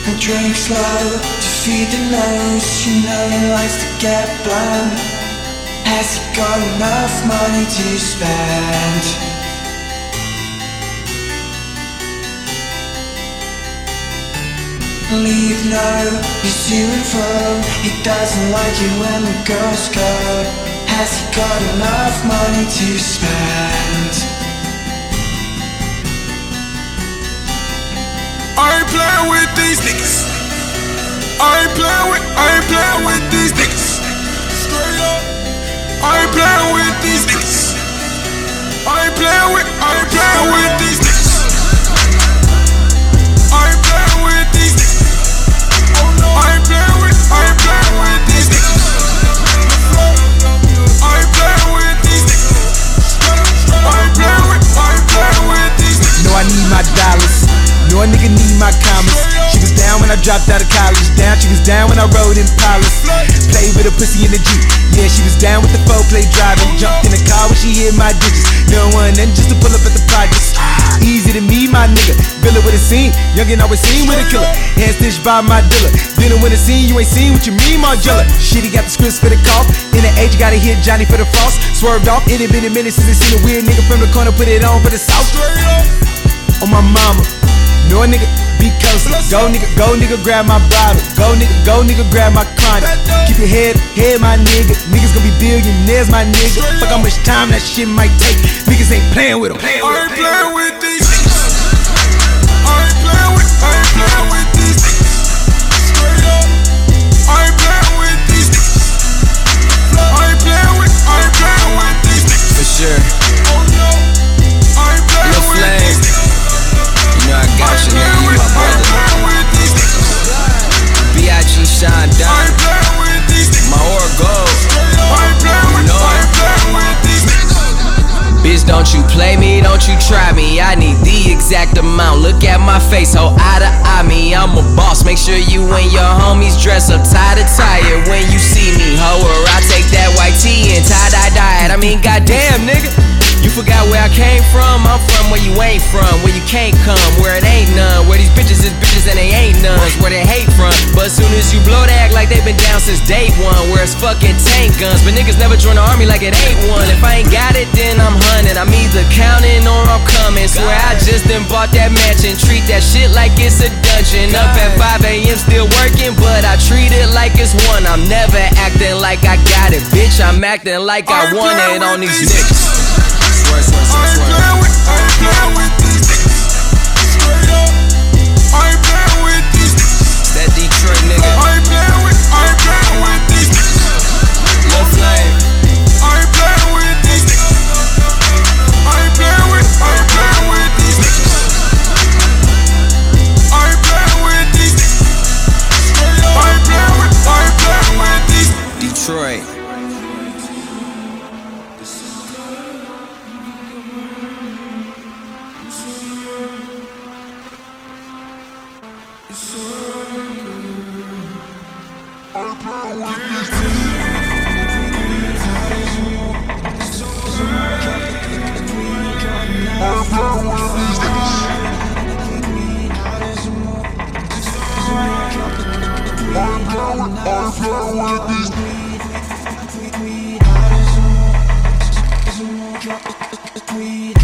and drink slow to feed the nose. You know he likes to get blown. Has he got enough money to spend? Leave no, he's to and fro. He doesn't like it when the girls go. Has he got enough money to spend? I ain't playing with these niggas. I ain't playing with these niggas. Straight up. I ain't playing with these niggas. I ain't playing with these niggas. I ain't playing with these niggas. I ain't playing with these niggas. I ain't playing with these niggas. I ain't playing with these niggas. Know I need my dollars. Know a nigga need my commas. She was down when I dropped out of college. She was down when I rode in Impalas. Played with a pussy in the Jeep. Yeah, she was down with the four-play driving. Jumped in the car when she hit my digits. No one nothing just to pull up at the projects. Easy to me, my nigga. Villa with a scene. Youngin' always seen with a killer. Hand stitched by my dealer. Dinner with a scene, you ain't seen what you mean, Margella. Shit, he got the scripts for the cough. In the age, gotta hit Johnny for the frost. Swerved off. It had been a minute since I seen a weird nigga from the corner. Put it on for the south. On my mama. No nigga, be coastin'. Go nigga, grab my bottle. Go nigga, grab my condom. Keep your head, my nigga. Niggas gon' be billionaires, my nigga. Fuck how much time that shit might take. Niggas ain't playing with them. I ain't playing with these niggas. I ain't playing with these niggas. Straight up. I ain't playing with these niggas. I ain't playing with these niggas. For sure. Oh no. I ain't playing with these niggas. You know I got you, nigga, you my brother. B.I.G. Sean Don, my aura gold. You know it. Bitch, don't you play me, don't you try me. I need the exact amount. Look at my face, ho, eye to eye me. I'm a boss, make sure you and your homies dress up tie to tie when you see me, ho. Or I take that white tee and tie-dye-dye it. I mean, goddamn, nigga. You forgot where I came from? I'm from where you ain't from, where you can't come, where it ain't none, where these bitches is bitches and they ain't none, where they hate from. But as soon as you blow, they act like they been down since day one, where it's fucking tank guns. But niggas never join the army like it ain't one. If I ain't got it, then I'm hunting. I'm either counting or I'm coming. Swear I just done bought that mansion. Treat that shit like it's a dungeon. Up at 5 a.m. still working, but I treat it like it's one. I'm never acting like I got it, bitch. I'm acting like I want it on these niggas. I ain't playing with these niggas. Straight up. I ain't playing with these niggas. That Detroit nigga. I ain't playing with these niggas. Lil' Flame. I ain't playing with these niggas. I ain't playing with these niggas. I ain't playing with these niggas. Straight up. I ain't playing with these niggas. Detroit. Weed.